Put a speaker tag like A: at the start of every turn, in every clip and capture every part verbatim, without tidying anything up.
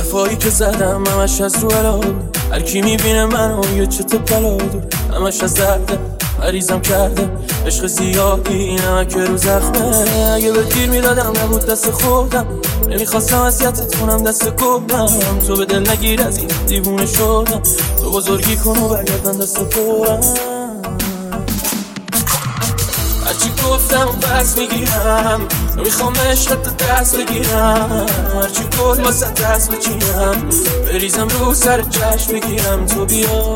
A: حرفایی که زدم همش از رو علام، هر کی میبینه منو یه چت بلا دور، همش از درده مریضم کرده عشق زیادی این همه که رو زخمه. اگه به گیر میدادم نبود دست خودم، نمیخواستم اذیتت کنم دست کبرم، تو به دل نگیر از این دیوونه شدم، تو بزرگی کن و برگردن دست پرم. هرچی گفتم و پس میگیرم، نمیخوام عشقت دست بگیرم، هرچی گل واسه دست بچینم، بریزم رو سر چشم بگیرم تو بیا.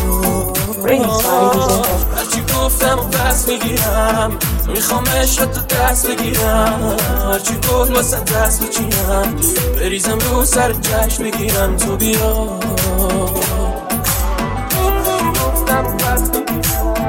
A: هرچی گفتم و پس میگیرم، نمیخوام عشقت دست بگیرم، هرچی گل واسه دست بچینم، بریزم رو سر چشم بگیرم تو بیا. گفتم و پس میگیرم.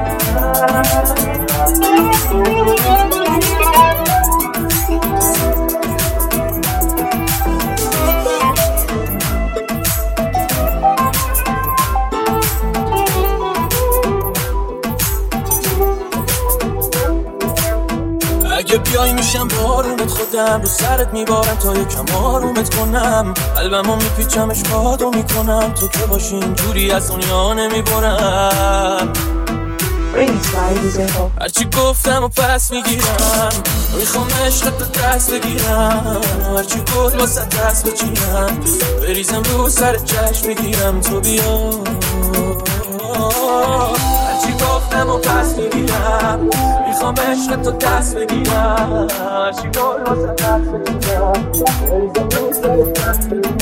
A: اگه بیای میشم بارونت، خودم رو سرت میبارم تا یکم آرومت کنم، قلبمو میپیچم اشکاتو میکنم، تو که باشی اینجوری از دنیا نمیبرم. هرچی گفتم و پس میگیرم، میخوام عشقت دست بگیرم، هرچی گل واسه دست بچینم، بریزم رو سر چشم بگیرم تو بیا. هرچی گفتم و پس میگیرم، میخوام عشقت دست بگیرم، هرچی گل واسه دست بچینم، بریزم رو سر چشم بگیرم.